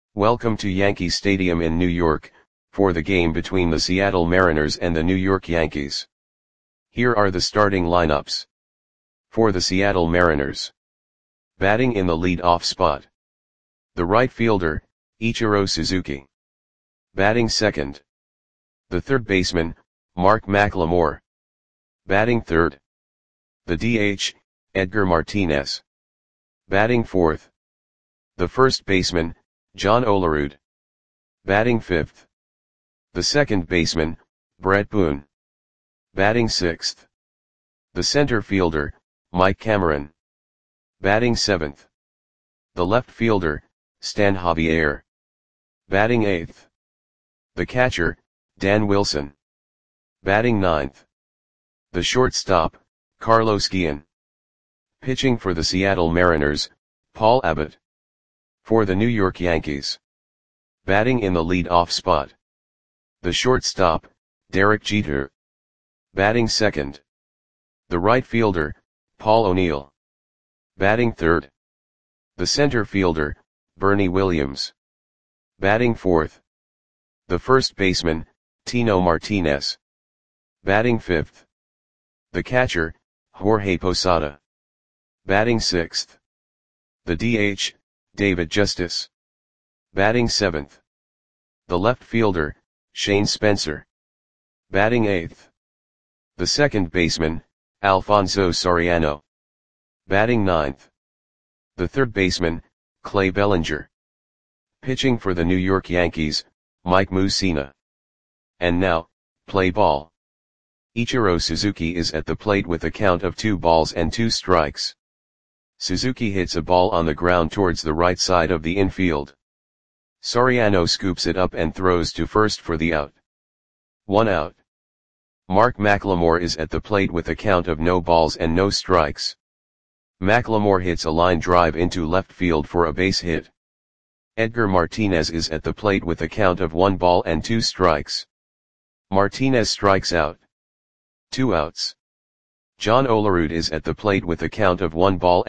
Welcome to Yankee Stadium in New York, for the game between the Seattle Mariners and the New York Yankees. Here are the starting lineups. For the Seattle Mariners. Batting in the lead-off spot. The right fielder, Ichiro Suzuki. Batting second. The third baseman, Mark McLemore. Batting third. The DH, Edgar Martinez. Batting fourth. The first baseman, John Olerud. Batting fifth. The second baseman, Bret Boone. Batting sixth. The center fielder, Mike Cameron. Batting seventh. The left fielder, Stan Javier. Batting eighth. The catcher, Dan Wilson. Batting ninth. The shortstop, Carlos Guillen. Pitching for the Seattle Mariners, Paul Abbott. For the New York Yankees. Batting in the lead-off spot. The shortstop, Derek Jeter. Batting second. The right fielder, Paul O'Neill. Batting third. The center fielder, Bernie Williams. Batting fourth. The first baseman, Tino Martinez. Batting fifth. The catcher, Jorge Posada. Batting sixth. The DH, David Justice. Batting seventh. The left fielder, Shane Spencer. Batting eighth. The second baseman, Alfonso Soriano. Batting ninth. The third baseman, Clay Bellinger. Pitching for the New York Yankees, Mike Mussina. And now, play ball. Ichiro Suzuki is at the plate with a count of 2-2. Suzuki hits a ball on the ground towards the right side of the infield. Soriano scoops it up and throws to first for the out. 1 out. Mark McLemore is at the plate with a count of 0-0. McLemore hits a line drive into left field for a base hit. Edgar Martinez is at the plate with a count of 1-2. Martinez strikes out. 2 outs. John Olerud is at the plate with a count of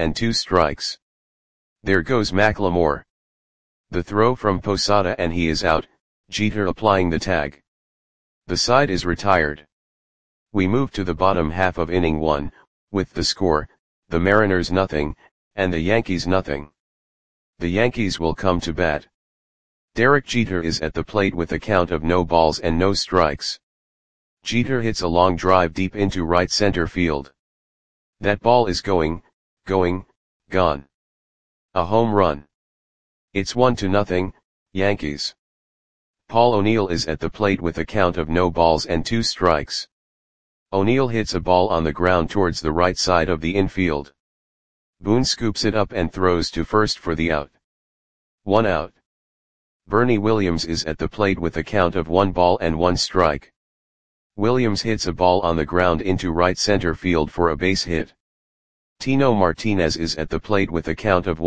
1-2. There goes McLemore. The throw from Posada and he is out, Jeter applying the tag. The side is retired. We move to the bottom half of inning 1, with the score, the Mariners 0, and the Yankees 0. The Yankees will come to bat. Derek Jeter is at the plate with a count of 0-0. Jeter hits a long drive deep into right center field. That ball is going, gone. A home run. It's 1-0, Yankees. Paul O'Neill is at the plate with a count of 0-2. O'Neill hits a ball on the ground towards the right side of the infield. Boone scoops it up and throws to first for the out. 1 out. Bernie Williams is at the plate with a count of 1-1. Williams hits a ball on the ground into right center field for a base hit. Tino Martinez is at the plate with a count of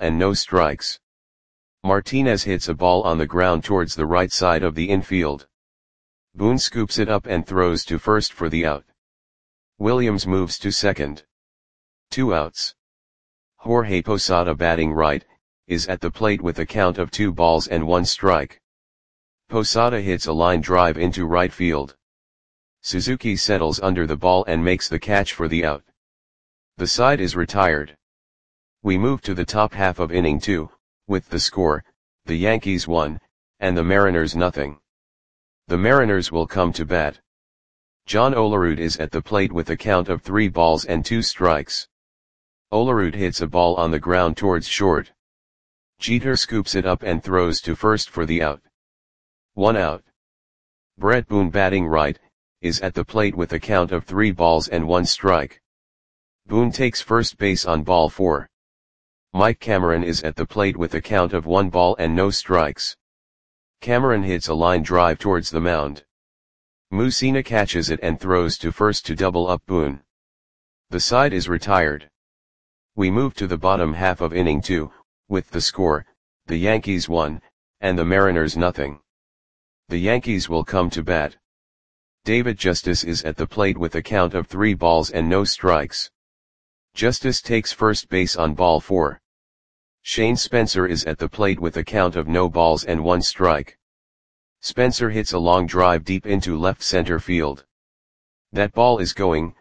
1-0. Martinez hits a ball on the ground towards the right side of the infield. Boone scoops it up and throws to first for the out. Williams moves to second. 2 outs. Jorge Posada, batting right, is at the plate with a count of 2-1. Posada hits a line drive into right field. Suzuki settles under the ball and makes the catch for the out. The side is retired. We move to the top half of inning 2, with the score, the Yankees 1, and the Mariners 0. The Mariners will come to bat. John Olerud is at the plate with a count of 3-2. Olerud hits a ball on the ground towards short. Jeter scoops it up and throws to first for the out. 1 out. Bret Boone, batting right, is at the plate with a count of 3-1. Boone takes first base on ball 4. Mike Cameron is at the plate with a count of 1-0. Cameron hits a line drive towards the mound. Mussina catches it and throws to first to double up Boone. The side is retired. We move to the bottom half of inning 2, with the score, the Yankees 1, and the Mariners 0. The Yankees will come to bat. David Justice is at the plate with a count of 3-0. Justice takes first base on ball 4. Shane Spencer is at the plate with a count of no balls and 1 strike. Spencer hits a long drive deep into left center field. That ball is gone.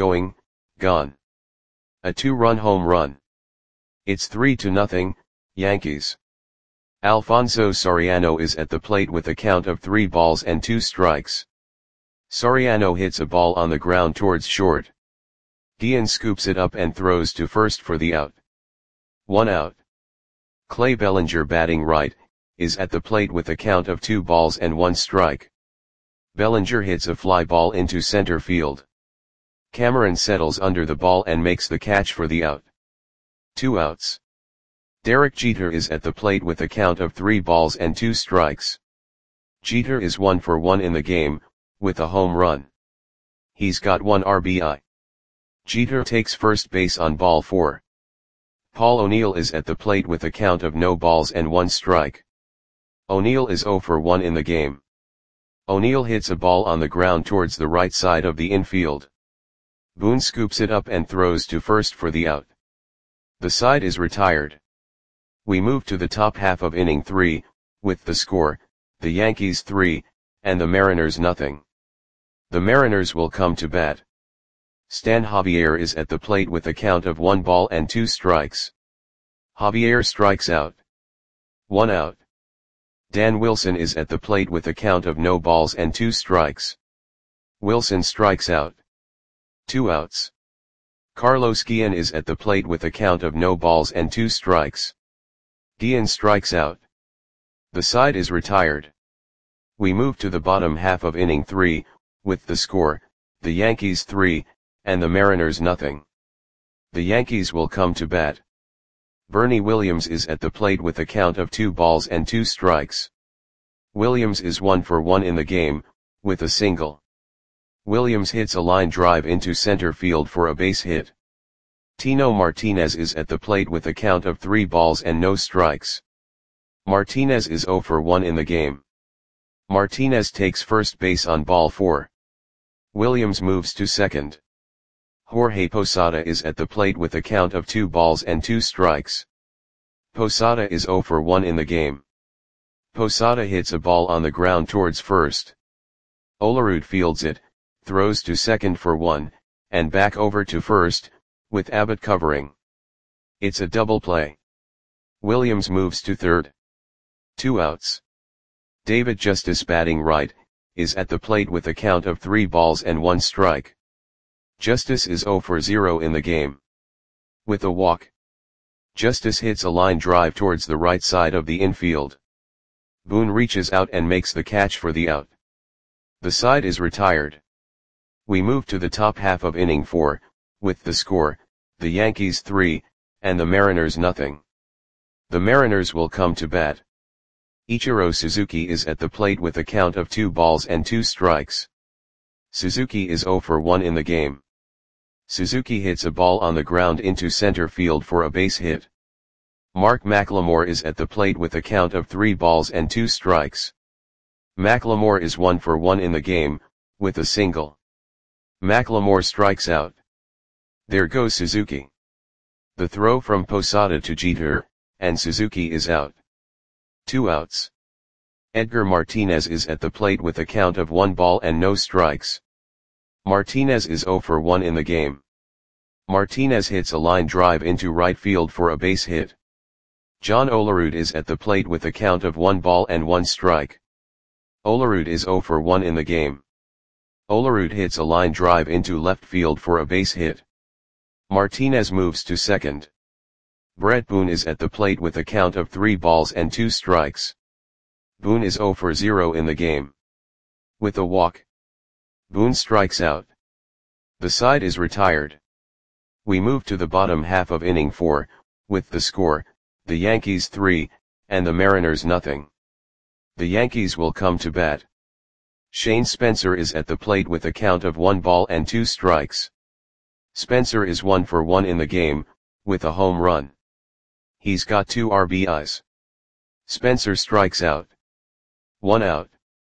A 2-run home run. It's 3-0, Yankees. Alfonso Soriano is at the plate with a count of 3 balls and 2 strikes. Soriano hits a ball on the ground towards short. Guillen scoops it up and throws to first for the out. 1 out. Clay Bellinger, batting right, is at the plate with a count of 2 balls and 1 strike. Bellinger hits a fly ball into center field. Cameron settles under the ball and makes the catch for the out. 2 outs. Derek Jeter is at the plate with a count of 3 balls and 2 strikes. Jeter is 1 for 1 in the game, with a home run. He's got 1 RBI. Jeter takes first base on ball 4. Paul O'Neill is at the plate with a count of no balls and 1 strike. O'Neill is 0 for 1 in the game. O'Neill hits a ball on the ground towards the right side of the infield. Boone scoops it up and throws to first for the out. The side is retired. We move to the top half of inning 3, with the score, the Yankees 3, and the Mariners nothing. The Mariners will come to bat. Stan Javier is at the plate with a count of 1 ball and 2 strikes. Javier strikes out. 1 out. Dan Wilson is at the plate with a count of no balls and 2 strikes. Wilson strikes out. 2 outs. Carlos Guillen is at the plate with a count of no balls and 2 strikes. Guillen strikes out. The side is retired. We move to the bottom half of inning 3, with the score, the Yankees 3, and the Mariners nothing. The Yankees will come to bat. Bernie Williams is at the plate with a count of 2 balls and 2 strikes. Williams is 1 for 1 in the game, with a single. Williams hits a line drive into center field for a base hit. Tino Martinez is at the plate with a count of 3 balls and no strikes. Martinez is 0 for 1 in the game. Martinez takes first base on ball 4. Williams moves to second. Jorge Posada is at the plate with a count of 2 balls and 2 strikes. Posada is 0 for 1 in the game. Posada hits a ball on the ground towards first. Olerud fields it, throws to second for 1, and back over to first, with Abbott covering. It's a double play. Williams moves to third. 2 outs. David Justice, batting right, is at the plate with a count of 3 balls and 1 strike. Justice is 0 for 0 in the game. With a walk. Justice hits a line drive towards the right side of the infield. Boone reaches out and makes the catch for the out. The side is retired. We move to the top half of inning 4, with the score, the Yankees 3, and the Mariners nothing. The Mariners will come to bat. Ichiro Suzuki is at the plate with a count of 2 balls and 2 strikes. Suzuki is 0 for 1 in the game. Suzuki hits a ball on the ground into center field for a base hit. Mark McLemore is at the plate with a count of 3 balls and 2 strikes. McLemore is 1 for 1 in the game, with a single. McLemore strikes out. There goes Suzuki. The throw from Posada to Jeter, and Suzuki is out. 2 outs. Edgar Martinez is at the plate with a count of 1 ball and no strikes. Martinez is 0 for 1 in the game. Martinez hits a line drive into right field for a base hit. John Olerud is at the plate with a count of 1 ball and 1 strike. Olerud is 0 for 1 in the game. Olerud hits a line drive into left field for a base hit. Martinez moves to second. Brett Boone is at the plate with a count of 3 balls and 2 strikes. Boone is 0 for 0 in the game. With a walk. Boone strikes out. The side is retired. We move to the bottom half of inning 4, with the score, the Yankees 3, and the Mariners nothing. The Yankees will come to bat. Shane Spencer is at the plate with a count of 1 ball and 2 strikes. Spencer is 1 for 1 in the game, with a home run. He's got 2 RBIs. Spencer strikes out. 1 out.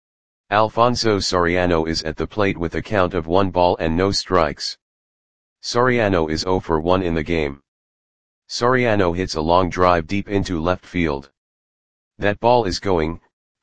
Alfonso Soriano is at the plate with a count of 1 ball and no strikes. Soriano is 0 for 1 in the game. Soriano hits a long drive deep into left field. That ball is going,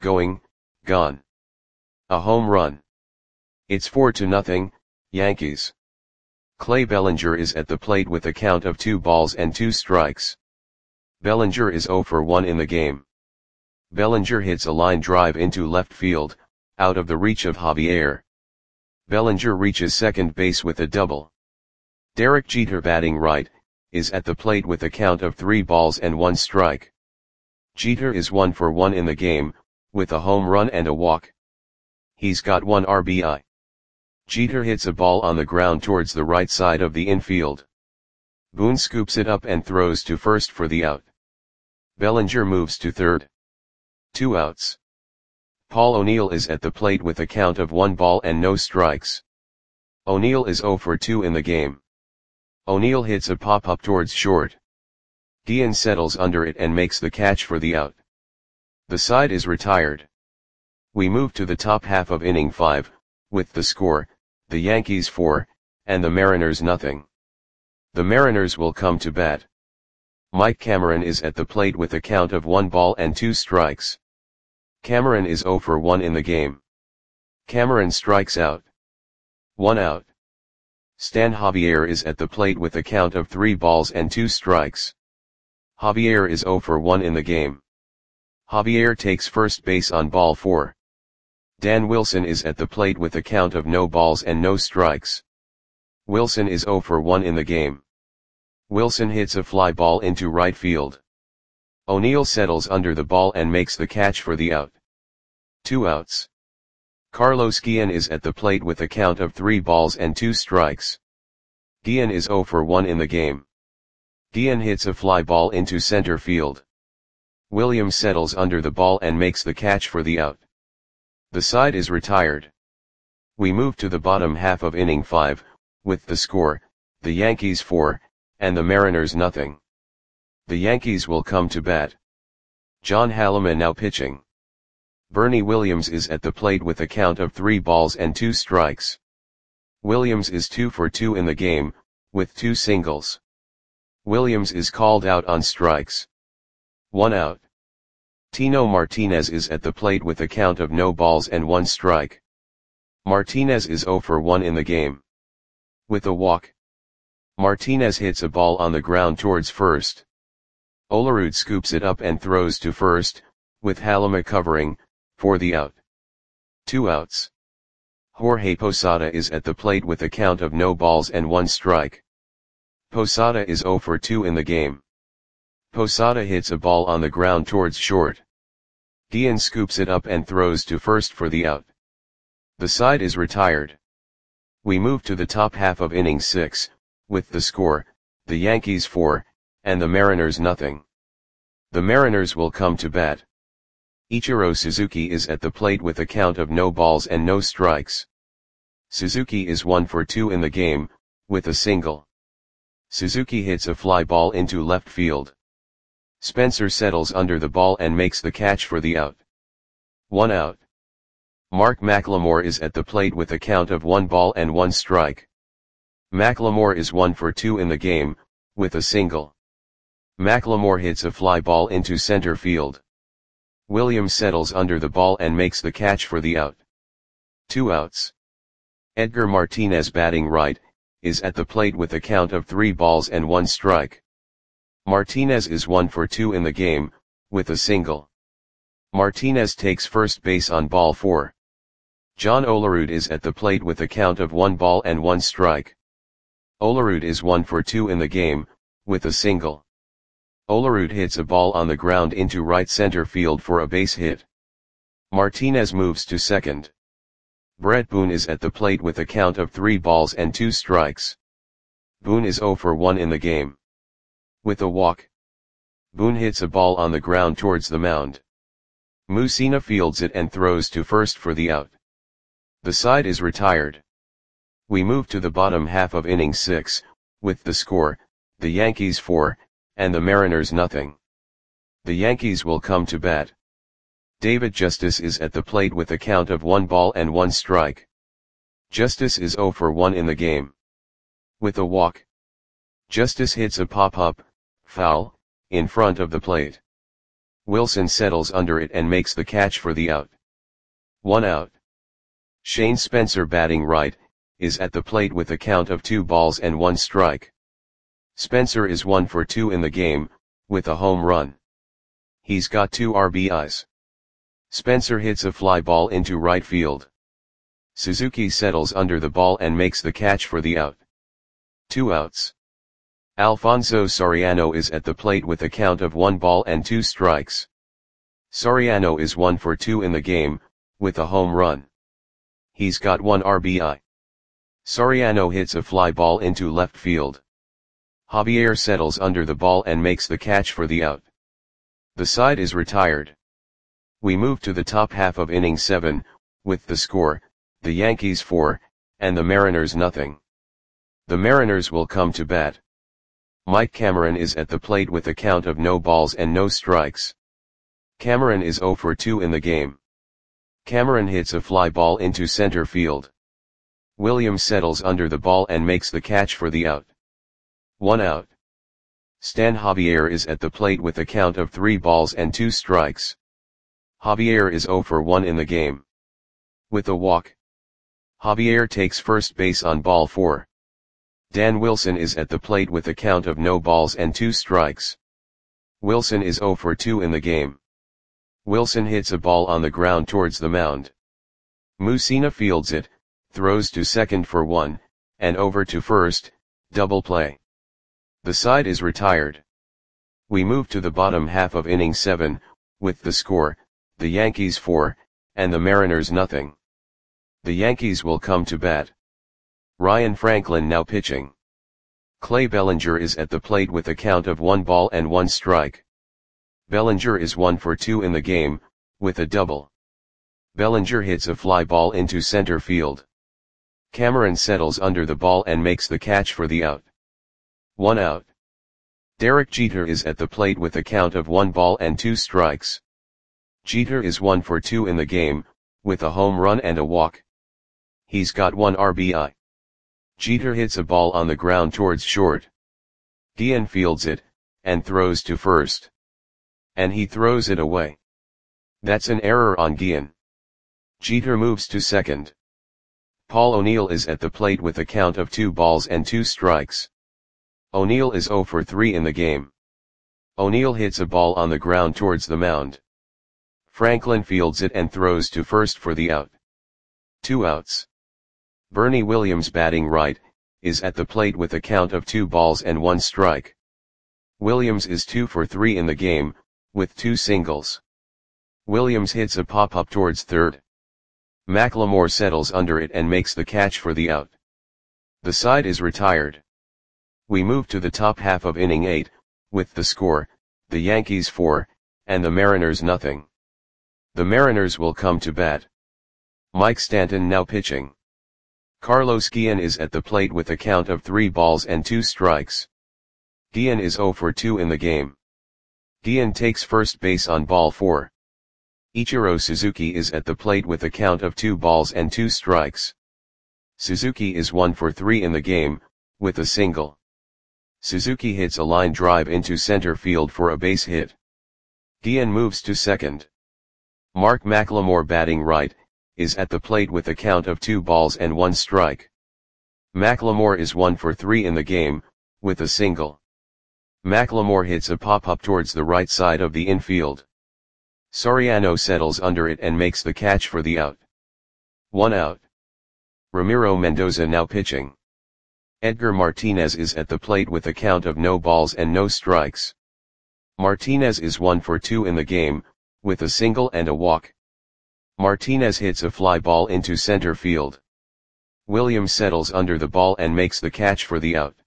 gone. A home run. It's 4-0, Yankees. Clay Bellinger is at the plate with a count of 2 balls and 2 strikes. Bellinger is 0 for 1 in the game. Bellinger hits a line drive into left field, out of the reach of Javier. Bellinger reaches second base with a double. Derek Jeter, batting right, is at the plate with a count of 3 balls and 1 strike. Jeter is 1 for 1 in the game, with a home run and a walk. He's got 1 RBI. Jeter hits a ball on the ground towards the right side of the infield. Boone scoops it up and throws to first for the out. Bellinger moves to third. 2 outs. Paul O'Neill is at the plate with a count of 1 ball and no strikes. O'Neill is 0 for 2 in the game. O'Neill hits a pop-up towards short. Guillen settles under it and makes the catch for the out. The side is retired. We move to the top half of inning 5, with the score, the Yankees 4, and the Mariners nothing. The Mariners will come to bat. Mike Cameron is at the plate with a count of 1 ball and 2 strikes. Cameron is 0 for 1 in the game. Cameron strikes out. 1 out. Stan Javier is at the plate with a count of 3 balls and 2 strikes. Javier is 0 for 1 in the game. Javier takes first base on ball 4. Dan Wilson is at the plate with a count of no balls and no strikes. Wilson is 0 for 1 in the game. Wilson hits a fly ball into right field. O'Neill settles under the ball and makes the catch for the out. 2 outs. Carlos Guillen is at the plate with a count of 3 balls and 2 strikes. Guillen is 0 for 1 in the game. Guillen hits a fly ball into center field. Williams settles under the ball and makes the catch for the out. The side is retired. We move to the bottom half of inning 5, with the score, the Yankees 4, and the Mariners nothing. The Yankees will come to bat. John Halliman now pitching. Bernie Williams is at the plate with a count of 3 balls and 2 strikes. Williams is 2 for 2 in the game, with 2 singles. Williams is called out on strikes. 1 out. Tino Martinez is at the plate with a count of no balls and 1 strike. Martinez is 0 for 1 in the game. With a walk. Martinez hits a ball on the ground towards first. Olerud scoops it up and throws to first, with Halliman covering, for the out. 2 outs. Jorge Posada is at the plate with a count of no balls and 1 strike. Posada is 0 for 2 in the game. Posada hits a ball on the ground towards short. Guillen scoops it up and throws to first for the out. The side is retired. We move to the top half of inning 6, with the score, the Yankees 4, and the Mariners nothing. The Mariners will come to bat. Ichiro Suzuki is at the plate with a count of no balls and no strikes. Suzuki is 1 for 2 in the game, with a single. Suzuki hits a fly ball into left field. Spencer settles under the ball and makes the catch for the out. 1 out. Mark McLemore is at the plate with a count of 1 ball and 1 strike. McLemore is 1 for 2 in the game, with a single. McLemore hits a fly ball into center field. Williams settles under the ball and makes the catch for the out. 2 outs. Edgar Martinez, batting right, is at the plate with a count of 3 balls and 1 strike. Martinez is 1 for 2 in the game, with a single. Martinez takes first base on ball 4. John Olerud is at the plate with a count of 1 ball and 1 strike. Olerud is 1 for 2 in the game, with a single. Olerud hits a ball on the ground into right center field for a base hit. Martinez moves to second. Brett Boone is at the plate with a count of 3 balls and 2 strikes. Boone is 0 for 1 in the game. With a walk. Boone hits a ball on the ground towards the mound. Mussina fields it and throws to first for the out. The side is retired. We move to the bottom half of inning 6, with the score, the Yankees 4, and the Mariners nothing. The Yankees will come to bat. David Justice is at the plate with a count of 1 ball and 1 strike. Justice is 0 for 1 in the game. With a walk. Justice hits a pop-up, foul, in front of the plate. Wilson settles under it and makes the catch for the out. 1 out. Shane Spencer batting right, is at the plate with a count of 2 balls and 1 strike. Spencer is 1 for 2 in the game, with a home run. He's got 2 RBIs. Spencer hits a fly ball into right field. Suzuki settles under the ball and makes the catch for the out. 2 outs. Alfonso Soriano is at the plate with a count of 1 ball and 2 strikes. Soriano is 1 for 2 in the game, with a home run. He's got 1 RBI. Soriano hits a fly ball into left field. Javier settles under the ball and makes the catch for the out. The side is retired. We move to the top half of inning 7, with the score, the Yankees 4, and the Mariners nothing. The Mariners will come to bat. Mike Cameron is at the plate with a count of no balls and no strikes. Cameron is 0 for 2 in the game. Cameron hits a fly ball into center field. Williams settles under the ball and makes the catch for the out. 1 out. Stan Javier is at the plate with a count of 3 balls and 2 strikes. Javier is 0 for 1 in the game. With a walk, Javier takes first base on ball 4. Dan Wilson is at the plate with a count of no balls and 2 strikes. Wilson is 0 for 2 in the game. Wilson hits a ball on the ground towards the mound. Mussina fields it, throws to second for 1, and over to first, double play. The side is retired. We move to the bottom half of inning 7, with the score, the Yankees 4, and the Mariners nothing. The Yankees will come to bat. Ryan Franklin now pitching. Clay Bellinger is at the plate with a count of 1 ball and 1 strike. Bellinger is 1 for 2 in the game, with a double. Bellinger hits a fly ball into center field. Cameron settles under the ball and makes the catch for the out. 1 out. Derek Jeter is at the plate with a count of 1 ball and 2 strikes. Jeter is 1 for 2 in the game, with a home run and a walk. He's got 1 RBI. Jeter hits a ball on the ground towards short. Guillen fields it, and throws to first. And he throws it away. That's an error on Guillen. Jeter moves to second. Paul O'Neill is at the plate with a count of 2 balls and 2 strikes. O'Neill is 0 for 3 in the game. O'Neill hits a ball on the ground towards the mound. Franklin fields it and throws to first for the out. 2 outs. Bernie Williams batting right, is at the plate with a count of 2 balls and 1 strike. Williams is 2 for 3 in the game, with 2 singles. Williams hits a pop-up towards third. McLemore settles under it and makes the catch for the out. The side is retired. We move to the top half of inning 8, with the score, the Yankees 4, and the Mariners nothing. The Mariners will come to bat. Mike Stanton now pitching. Carlos Guillen is at the plate with a count of 3 balls and 2 strikes. Guillen is 0 for 2 in the game. Guillen takes first base on ball 4. Ichiro Suzuki is at the plate with a count of 2 balls and 2 strikes. Suzuki is 1 for 3 in the game, with a single. Suzuki hits a line drive into center field for a base hit. Guillen moves to second. Mark McLemore batting right, is at the plate with a count of 2 balls and 1 strike. McLemore is 1 for 3 in the game, with a single. McLemore hits a pop-up towards the right side of the infield. Soriano settles under it and makes the catch for the out. 1 out. Ramiro Mendoza now pitching. Edgar Martinez is at the plate with a count of no balls and no strikes. Martinez is 1 for 2 in the game, with a single and a walk. Martinez hits a fly ball into center field. Williams settles under the ball and makes the catch for the out.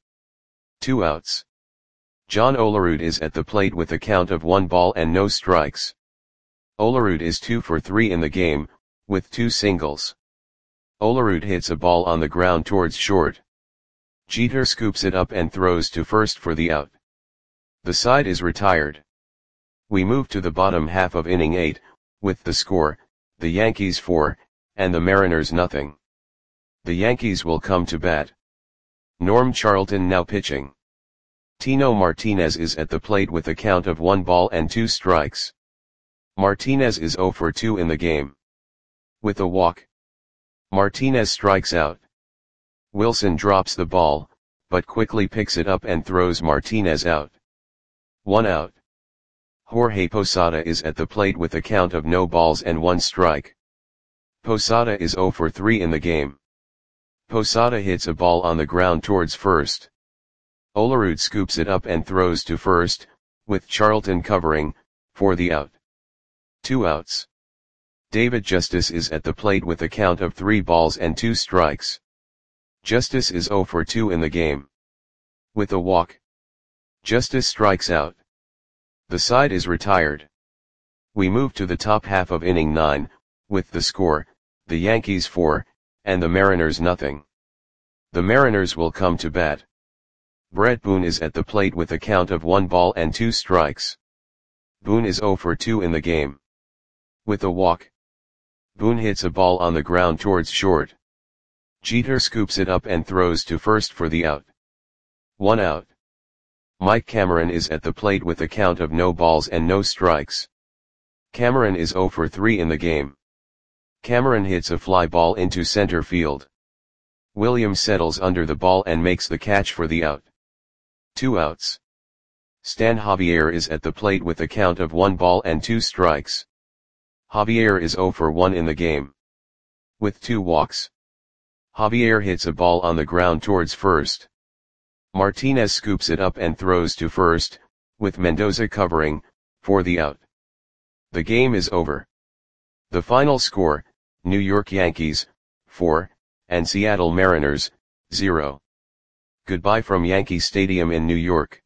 2 outs. John Olerud is at the plate with a count of 1 ball and no strikes. Olerud is 2 for 3 in the game, with 2 singles. Olerud hits a ball on the ground towards short. Jeter scoops it up and throws to first for the out. The side is retired. We move to the bottom half of inning 8, with the score, the Yankees 4, and the Mariners nothing. The Yankees will come to bat. Norm Charlton now pitching. Tino Martinez is at the plate with a count of 1 ball and 2 strikes. Martinez is 0 for 2 in the game. With a walk, Martinez strikes out. Wilson drops the ball, but quickly picks it up and throws Martinez out. 1 out. Jorge Posada is at the plate with a count of no balls and 1 strike. Posada is 0 for 3 in the game. Posada hits a ball on the ground towards first. Olerud scoops it up and throws to first, with Charlton covering, for the out. 2 outs. David Justice is at the plate with a count of 3 balls and 2 strikes. Justice is 0 for 2 in the game. With a walk, Justice strikes out. The side is retired. We move to the top half of inning 9, with the score, the Yankees 4, and the Mariners nothing. The Mariners will come to bat. Brett Boone is at the plate with a count of 1 ball and 2 strikes. Boone is 0 for 2 in the game. With a walk, Boone hits a ball on the ground towards short. Jeter scoops it up and throws to first for the out. 1 out. Mike Cameron is at the plate with a count of no balls and no strikes. Cameron is 0 for 3 in the game. Cameron hits a fly ball into center field. Williams settles under the ball and makes the catch for the out. 2 outs. Stan Javier is at the plate with a count of 1 ball and 2 strikes. Javier is 0 for 1 in the game. With 2 walks, Javier hits a ball on the ground towards first. Martinez scoops it up and throws to first, with Mendoza covering, for the out. The game is over. The final score, New York Yankees, 4, and Seattle Mariners, 0. Goodbye from Yankee Stadium in New York.